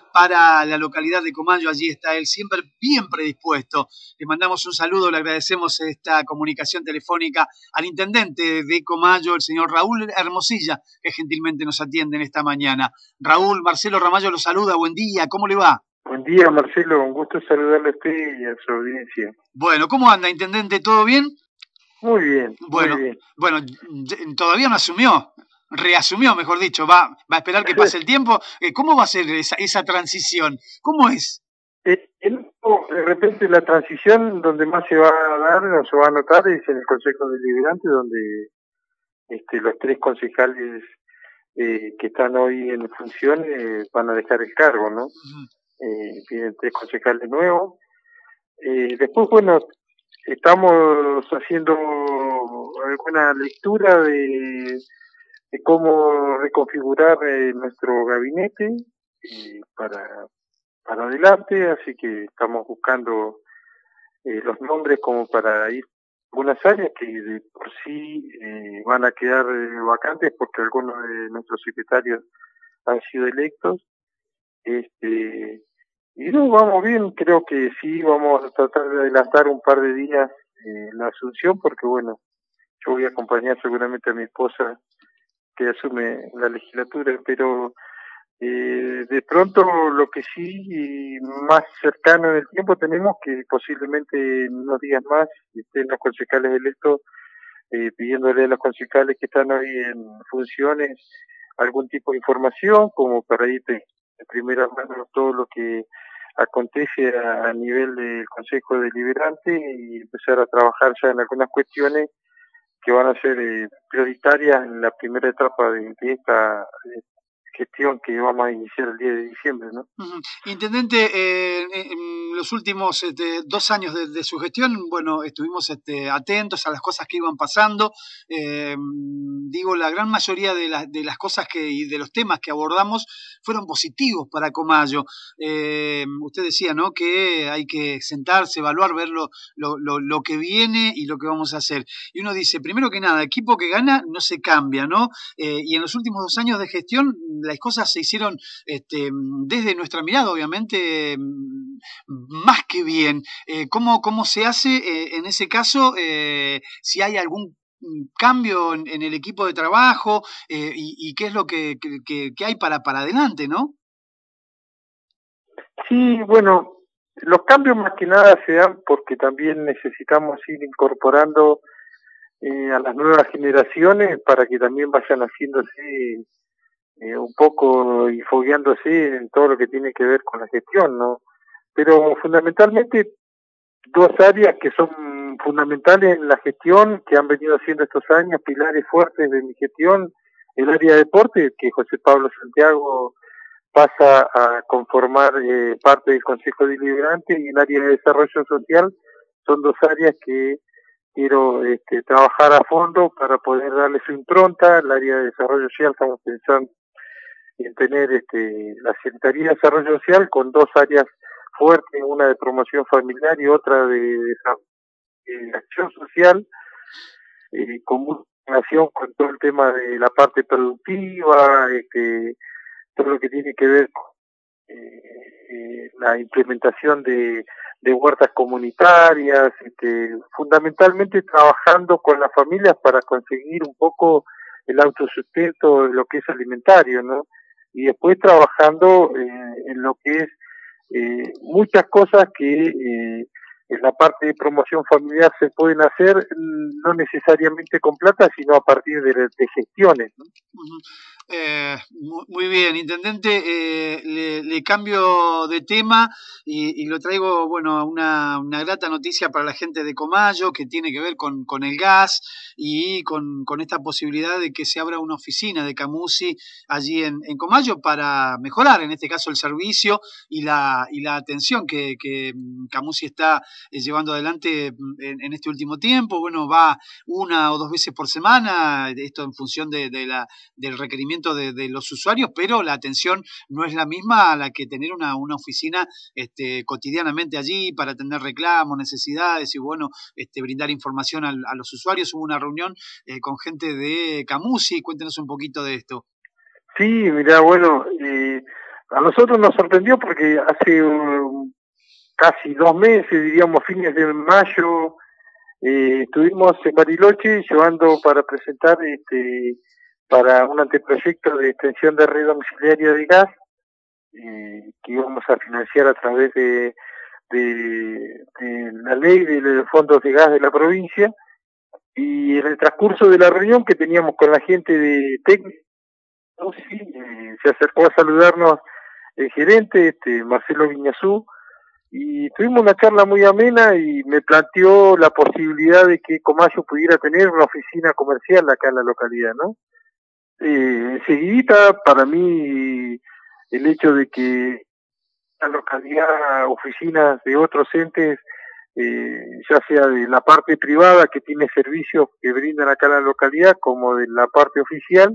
para la localidad de Comayo. Allí está él, siempre bien predispuesto. Le mandamos un saludo, le agradecemos esta comunicación telefónica al intendente de Comayo, el señor Raúl Hermosilla, que gentilmente nos atiende en esta mañana. Raúl, Marcelo Ramallo lo saluda, buen día, ¿cómo le va? Buen día, Marcelo, un gusto saludarle a usted y a su audiencia. Bueno, ¿cómo anda, intendente? ¿Todo bien? Muy bien, muy Bueno, bien. bueno, todavía no asumió, reasumió, mejor dicho, va a esperar que pase el tiempo. ¿Cómo va a ser esa transición? ¿Cómo es? De repente la transición donde más se va a dar o se va a notar es en el Consejo Deliberante, donde los tres concejales que están hoy en función van a dejar el cargo, ¿no? Vienen tres concejales nuevos. Después, bueno, estamos haciendo alguna lectura de cómo reconfigurar nuestro gabinete para adelante, así que estamos buscando los nombres como para ir a algunas áreas que de por sí van a quedar vacantes porque algunos de nuestros secretarios han sido electos. Y no, vamos bien, creo que sí, vamos a tratar de adelantar un par de días la asunción, porque bueno, yo voy a acompañar seguramente a mi esposa que asume la legislatura, pero de pronto lo que sí más cercano en el tiempo tenemos que posiblemente en unos días más estén los concejales electos pidiéndole a los concejales que están hoy en funciones algún tipo de información como para ir de primera mano todo lo que acontece a nivel del Consejo Deliberante y empezar a trabajar ya en algunas cuestiones que van a ser prioritarias en la primera etapa de esta gestión que vamos a iniciar el 10 de diciembre, ¿no? Intendente, en los últimos 2 años de su gestión, bueno, estuvimos atentos a las cosas que iban pasando. Digo, la gran mayoría de las cosas y de los temas que abordamos fueron positivos para Comayo. Usted decía, ¿no?, que hay que sentarse, evaluar, ver lo que viene y lo que vamos a hacer. Y uno dice, primero que nada, equipo que gana no se cambia, ¿no? Y en los últimos 2 años de gestión las cosas se hicieron desde nuestra mirada, obviamente, más que bien. ¿Cómo se hace en ese caso? Si hay algún cambio en el equipo de trabajo y qué es lo que hay para adelante, ¿no? Sí, bueno, los cambios más que nada se dan porque también necesitamos ir incorporando a las nuevas generaciones para que también vayan haciéndose un poco y fogueándose en todo lo que tiene que ver con la gestión, ¿no? Pero fundamentalmente dos áreas que son fundamentales en la gestión, que han venido haciendo estos años, pilares fuertes de mi gestión, el área de deporte, que José Pablo Santiago pasa a conformar parte del Consejo Deliberante, y el área de desarrollo social, son dos áreas que quiero trabajar a fondo para poder darle su impronta. El área de desarrollo social estamos pensando en tener la Secretaría de Desarrollo Social con dos áreas fuertes, una de promoción familiar y otra de acción social, con mucha relación con todo el tema de la parte productiva, todo lo que tiene que ver con la implementación de huertas comunitarias, fundamentalmente trabajando con las familias para conseguir un poco el autosustento de lo que es alimentario, ¿no? Y después trabajando en lo que es muchas cosas que en la parte de promoción familiar se pueden hacer, no necesariamente con plata, sino a partir de gestiones, ¿no? Muy bien, intendente, le cambio de tema y lo traigo, bueno, una grata noticia para la gente de Comayo, que tiene que ver con el gas y con esta posibilidad de que se abra una oficina de Camusi allí en Comayo para mejorar, en este caso, el servicio y la atención que Camusi está llevando adelante en este último tiempo. Bueno, va 1 o 2 veces por semana, esto en función del requerimiento de los usuarios, pero la atención no es la misma a la que tener una oficina cotidianamente allí para atender reclamos, necesidades y bueno, brindar información a los usuarios. Hubo una reunión con gente de Camusi, cuéntenos un poquito de esto. Sí, mirá, bueno, A nosotros nos sorprendió porque hace casi 2 meses, diríamos fines de mayo, estuvimos en Bariloche llevando para presentar para un anteproyecto de extensión de red domiciliaria de gas que íbamos a financiar a través de la ley de los fondos de gas de la provincia, y en el transcurso de la reunión que teníamos con la gente de técnico, se acercó a saludarnos el gerente, Marcelo Viñazú, y tuvimos una charla muy amena y me planteó la posibilidad de que Comayo pudiera tener una oficina comercial acá en la localidad, ¿no? Enseguida, para mí, el hecho de que la localidad, oficinas de otros entes, ya sea de la parte privada que tiene servicios que brindan acá en la localidad, como de la parte oficial,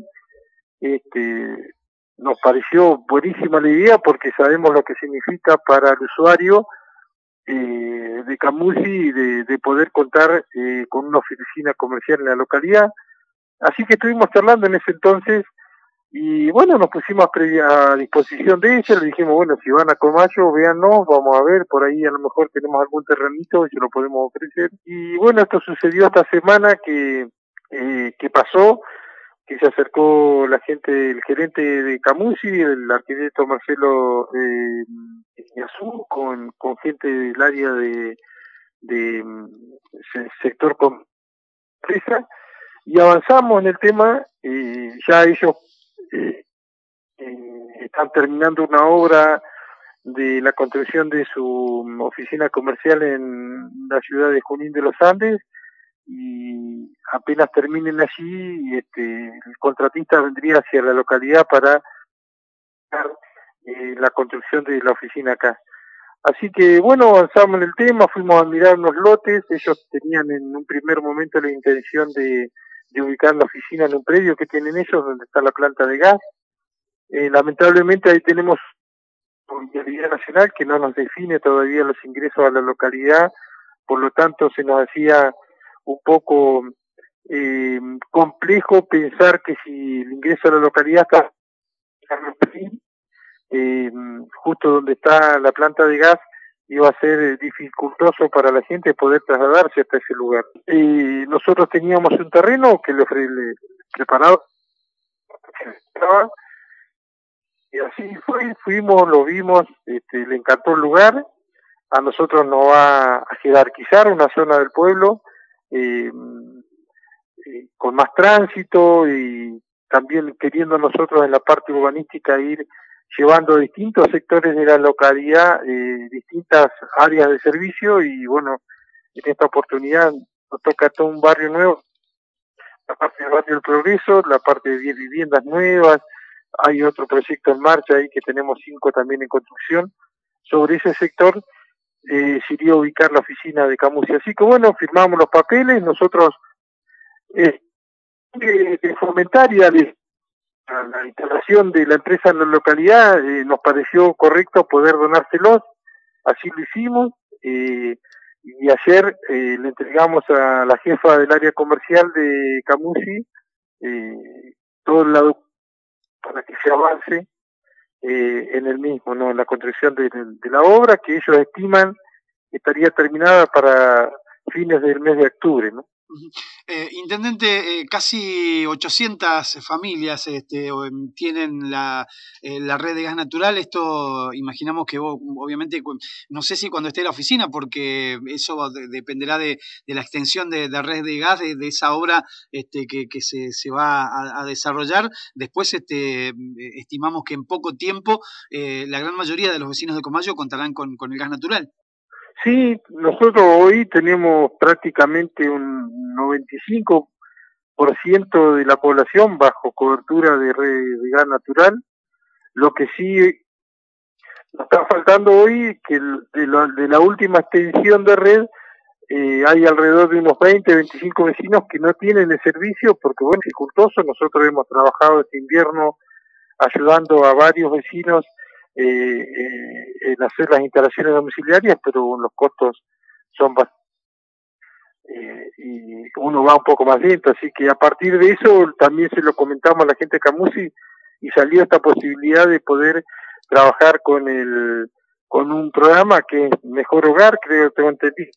nos pareció buenísima la idea porque sabemos lo que significa para el usuario de Camusi de poder contar con una oficina comercial en la localidad. Así que estuvimos charlando en ese entonces y bueno, nos pusimos a disposición de ella, le dijimos, bueno, si van a Comayo, véannos, vamos a ver, por ahí a lo mejor tenemos algún terrenito y se lo podemos ofrecer. Y bueno, esto sucedió esta semana que pasó, que se acercó la gente, el gerente de Camusi, el arquitecto Marcelo Iñazú, con gente del área de sector con empresa, y avanzamos en el tema. Ya ellos están terminando una obra de la construcción de su oficina comercial en la ciudad de Junín de los Andes, y apenas terminen allí, el contratista vendría hacia la localidad para la construcción de la oficina acá. Así que bueno, avanzamos en el tema, fuimos a mirar unos lotes. Ellos tenían en un primer momento la intención de ubicar la oficina en un predio que tienen ellos, donde está la planta de gas. Lamentablemente ahí tenemos una vialidad nacional que no nos define todavía los ingresos a la localidad, por lo tanto se nos hacía un poco complejo pensar que si el ingreso a la localidad está justo donde está la planta de gas, iba a ser dificultoso para la gente poder trasladarse hasta ese lugar. Nosotros teníamos un terreno que le preparado, y así fuimos, lo vimos, le encantó el lugar. A nosotros nos va a jerarquizar una zona del pueblo con más tránsito, y también queriendo nosotros en la parte urbanística ir llevando distintos sectores de la localidad, distintas áreas de servicio. Y bueno, en esta oportunidad nos toca todo un barrio nuevo, la parte del barrio del Progreso, la parte de 10 viviendas nuevas. Hay otro proyecto en marcha ahí que tenemos 5 también en construcción. Sobre ese sector se iría a ubicar la oficina de Camusi. Así que bueno, firmamos los papeles. Nosotros de fomentar y a la instalación de la empresa en la localidad, nos pareció correcto poder donárselos. Así lo hicimos, y ayer le entregamos a la jefa del área comercial de Camusi todo el lado para que se avance en el mismo, ¿no? En la construcción de la obra, que ellos estiman que estaría terminada para fines del mes de octubre, ¿no? Intendente, casi 800 familias tienen la red de gas natural. Esto imaginamos que vos, obviamente, no sé si cuando esté la oficina, porque eso dependerá de la extensión de red de gas, de esa obra que se va a desarrollar. Después estimamos que en poco tiempo la gran mayoría de los vecinos de Comayo contarán con el gas natural. Sí, nosotros hoy tenemos prácticamente un 95% de la población bajo cobertura de red de gas natural. Lo que sí nos está faltando hoy, que de la última extensión de red, hay alrededor de unos 20, 25 vecinos que no tienen el servicio porque, bueno, es dificultoso. Nosotros hemos trabajado este invierno ayudando a varios vecinos en hacer las instalaciones domiciliarias, pero los costos son bastante, y uno va un poco más lento. Así que a partir de eso también se lo comentamos a la gente de Camusi y salió esta posibilidad de poder trabajar con un programa que es Mejor Hogar, creo que tengo entendido,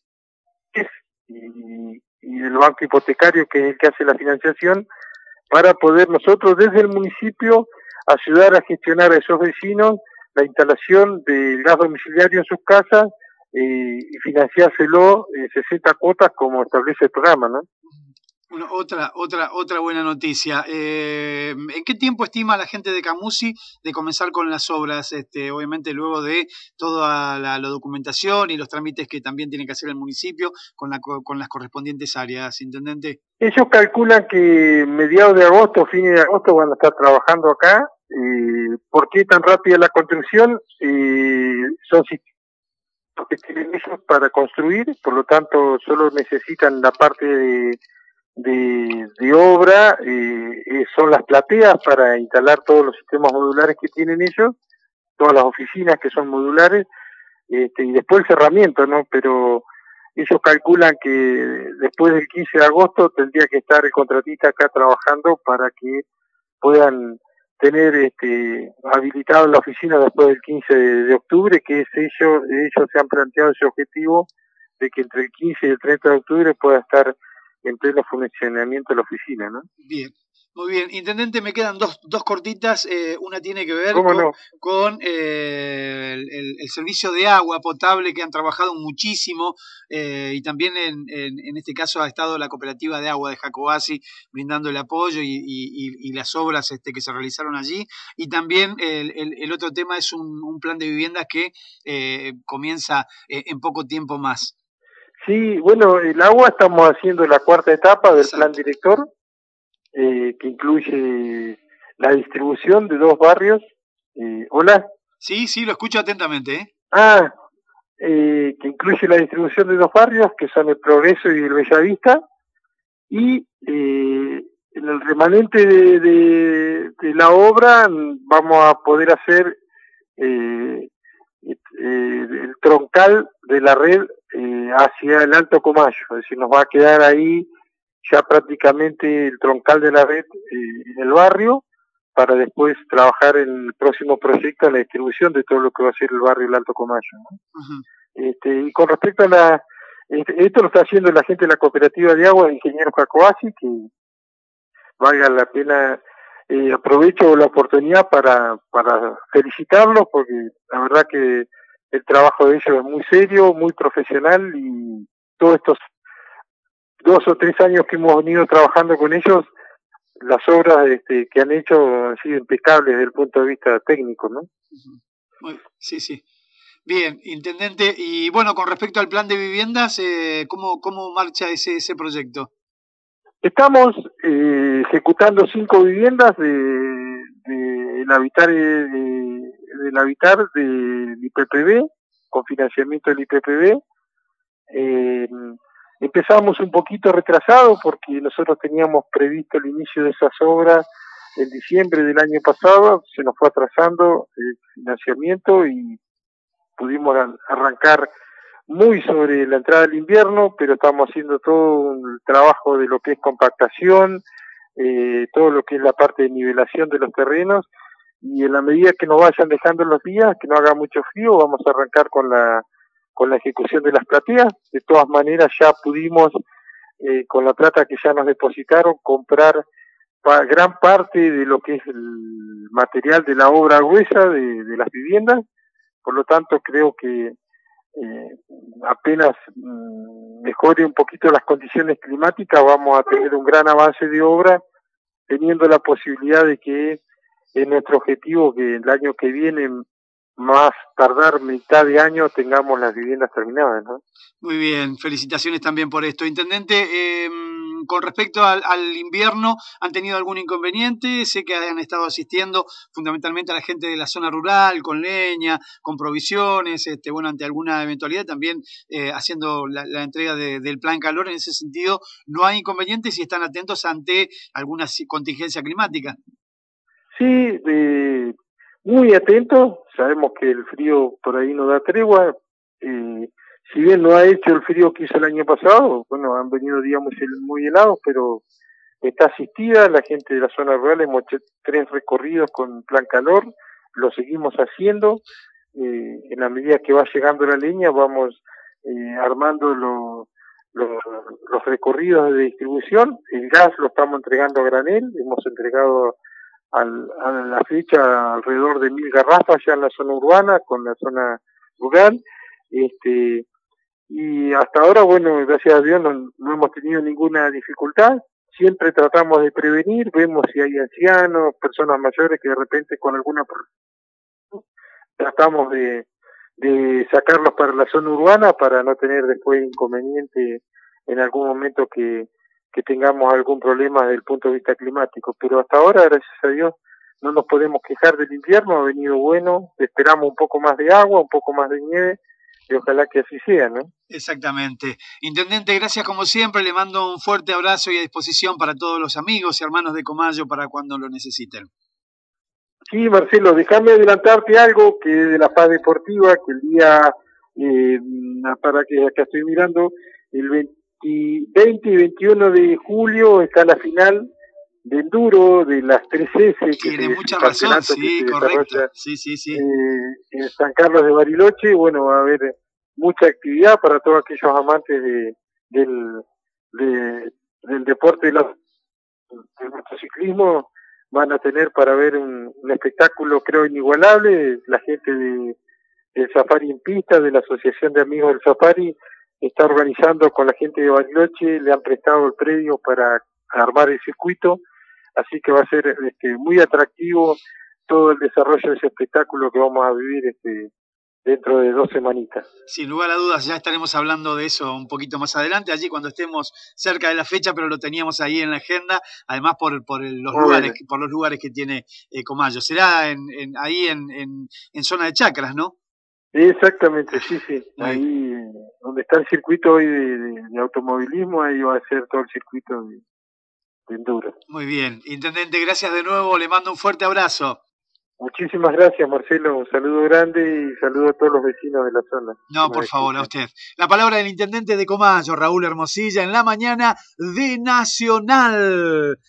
y el banco hipotecario, que es el que hace la financiación, para poder nosotros desde el municipio ayudar a gestionar a esos vecinos la instalación del gas domiciliario en sus casas y financiárselo 60 cuotas como establece el programa, ¿no? Bueno, otra buena noticia. ¿En qué tiempo estima la gente de Camusi de comenzar con las obras? Obviamente luego de toda la documentación y los trámites que también tiene que hacer el municipio con las correspondientes áreas, intendente. Ellos calculan que mediados de agosto, fines de agosto van a estar trabajando acá. ¿Por qué tan rápida la construcción? Son sistemas que tienen ellos para construir, por lo tanto solo necesitan la parte de obra, son las plateas para instalar todos los sistemas modulares que tienen ellos, todas las oficinas que son modulares, y después el cerramiento, ¿no? Pero ellos calculan que después del 15 de agosto tendría que estar el contratista acá trabajando para que puedan tener habilitado la oficina después del 15 de octubre, que es ellos se han planteado ese objetivo de que entre el 15 y el 30 de octubre pueda estar en pleno funcionamiento la oficina, ¿no? Bien. Muy bien, intendente, me quedan dos cortitas. Una tiene que ver con el servicio de agua potable, que han trabajado muchísimo, y también en este caso ha estado la cooperativa de agua de Jacobasi brindando el apoyo y las obras que se realizaron allí. Y también el otro tema es un plan de viviendas que comienza en poco tiempo más. Sí, bueno, el agua estamos haciendo la cuarta etapa del plan director, que incluye la distribución de 2 barrios. ¿Hola? Sí, lo escucho atentamente. Que incluye la distribución de 2 barrios, que son el Progreso y el Bellavista, y en el remanente de la obra vamos a poder hacer el troncal de la red hacia el Alto Comayo, es decir, nos va a quedar ahí ya prácticamente el troncal de la red en el barrio, para después trabajar en el próximo proyecto en la distribución de todo lo que va a ser el barrio del Alto Comayo, ¿no? Y con respecto a esto lo está haciendo la gente de la cooperativa de agua de Ingeniero Jacobasi, que valga la pena, aprovecho la oportunidad para felicitarlos, porque la verdad que el trabajo de ellos es muy serio, muy profesional, y todos estos 2 o 3 años que hemos venido trabajando con ellos, las obras que han hecho han sido impecables desde el punto de vista técnico, ¿no? Sí. Bien, intendente, y bueno, con respecto al plan de viviendas, ¿cómo marcha ese proyecto? Estamos ejecutando 5 viviendas del habitar del IPPB, con financiamiento del IPPB. Empezamos un poquito retrasado porque nosotros teníamos previsto el inicio de esas obras en diciembre del año pasado, se nos fue atrasando el financiamiento y pudimos arrancar muy sobre la entrada del invierno, pero estamos haciendo todo un trabajo de lo que es compactación, todo lo que es la parte de nivelación de los terrenos, y en la medida que nos vayan dejando los días, que no haga mucho frío, vamos a arrancar con la ejecución de las plateas. De todas maneras ya pudimos, con la plata que ya nos depositaron, comprar gran parte de lo que es el material de la obra gruesa de las viviendas. Por lo tanto, creo que apenas mejore un poquito las condiciones climáticas, vamos a tener un gran avance de obra, teniendo la posibilidad de que es nuestro objetivo que el año que viene, más tardar mitad de año, tengamos las viviendas terminadas, ¿no? Muy bien, felicitaciones también por esto. Intendente, con respecto al invierno, ¿han tenido algún inconveniente? Sé que han estado asistiendo fundamentalmente a la gente de la zona rural, con leña, con provisiones, ante alguna eventualidad también haciendo la entrega del plan calor. En ese sentido, ¿no hay inconvenientes y están atentos ante alguna contingencia climática? Sí, muy atentos. Sabemos que el frío por ahí no da tregua. Si bien no ha hecho el frío que hizo el año pasado, bueno, han venido días muy helados, pero está asistida la gente de la zona rural. Hemos hecho 3 recorridos con plan calor, lo seguimos haciendo. En la medida que va llegando la leña vamos armando los recorridos de distribución. El gas lo estamos entregando a granel, hemos entregado a la fecha alrededor de 1000 garrafas ya en la zona urbana con la zona rural. Y hasta ahora, bueno, gracias a Dios no hemos tenido ninguna dificultad. Siempre tratamos de prevenir, vemos si hay ancianos, personas mayores que de repente con alguna tratamos de sacarlos para la zona urbana para no tener después inconveniente en algún momento que tengamos algún problema desde el punto de vista climático. Pero hasta ahora, gracias a Dios, no nos podemos quejar del invierno, ha venido bueno, esperamos un poco más de agua, un poco más de nieve, y ojalá que así sea, ¿no? Exactamente. Intendente, gracias como siempre, le mando un fuerte abrazo y a disposición para todos los amigos y hermanos de Comayo para cuando lo necesiten. Sí, Marcelo, déjame adelantarte algo que de la Paz Deportiva, que el día, para que acá estoy mirando, el 20 y 21 de julio está la final de enduro de las 3S. Tiene mucha razón, sí, correcto. Sí. En San Carlos de Bariloche. Bueno, va a haber mucha actividad para todos aquellos amantes del deporte del motociclismo. Van a tener para ver un espectáculo, creo, inigualable. La gente del Safari en Pista, de la Asociación de Amigos del Safari, está organizando con la gente de Bariloche, le han prestado el predio para armar el circuito, así que va a ser muy atractivo todo el desarrollo de ese espectáculo que vamos a vivir dentro de 2 semanitas. Sin lugar a dudas, ya estaremos hablando de eso un poquito más adelante, allí cuando estemos cerca de la fecha, pero lo teníamos ahí en la agenda, además por los lugares que tiene Comayo. Será ahí en zona de chacras, ¿no? Exactamente, sí. Ahí donde está el circuito hoy de automovilismo, ahí va a ser todo el circuito de enduro. Muy bien. Intendente, gracias de nuevo, le mando un fuerte abrazo. Muchísimas gracias, Marcelo. Un saludo grande y saludo a todos los vecinos de la zona. No, por favor, a usted. La palabra del intendente de Comayo, Raúl Hermosilla, en la mañana de Nacional.